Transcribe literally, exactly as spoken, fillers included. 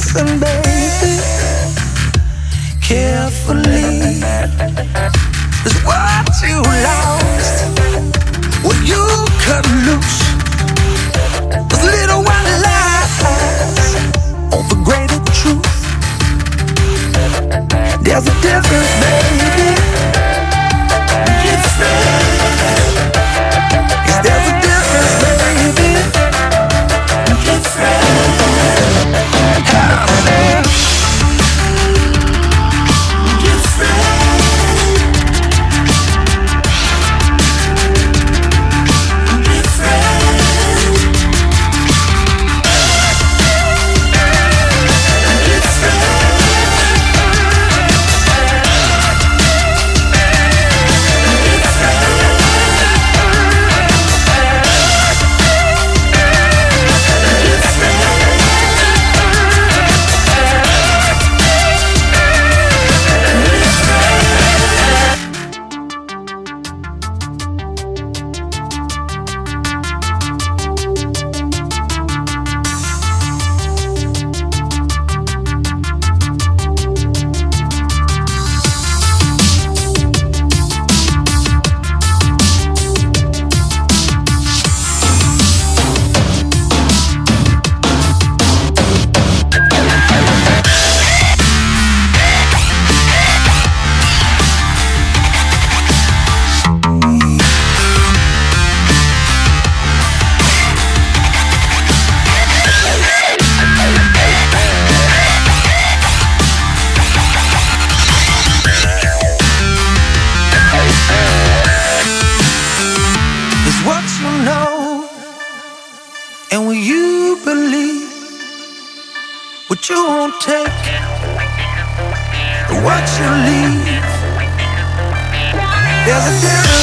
Listen, baby, carefully. Is what you lost when you cut loose. Those little white lies on the greater truth. There's a difference, baby. Difference. Yes, there's a difference, baby. Difference. How different. What you won't take, what you leave. There's a difference.